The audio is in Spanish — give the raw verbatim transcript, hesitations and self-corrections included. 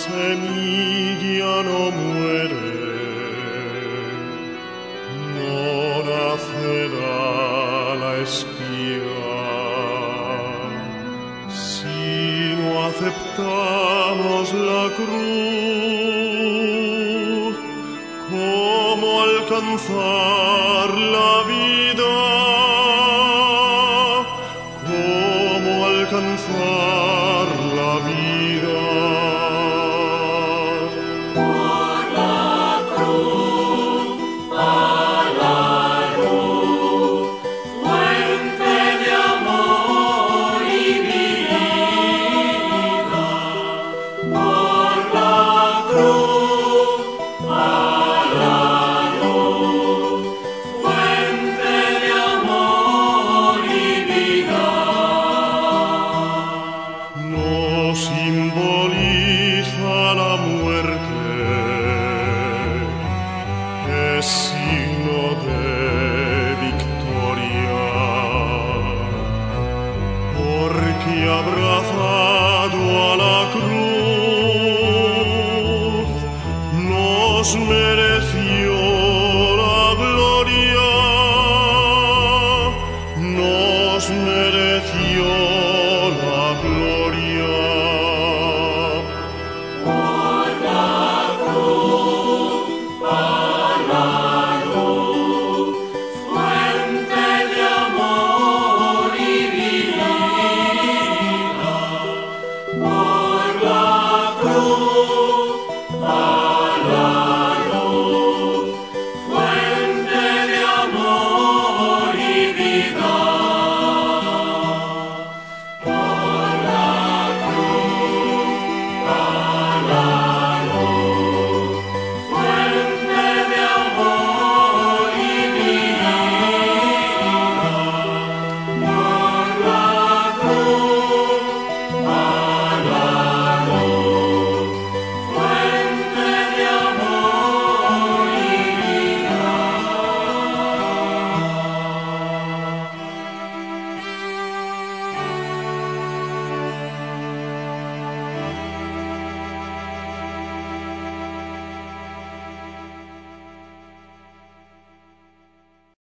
semilla no muere, no nacerá la espiga, si no aceptamos la cruz. ¿Cómo alcanzar la vida? ¿Cómo alcanzar la vida? Por la cruz a la luz, fuente de amor y vida. Por la cruz a la luz, fuente de amor y vida. No simboliza la muerte, es signo de victoria, porque abrazado a la cruz nos merecía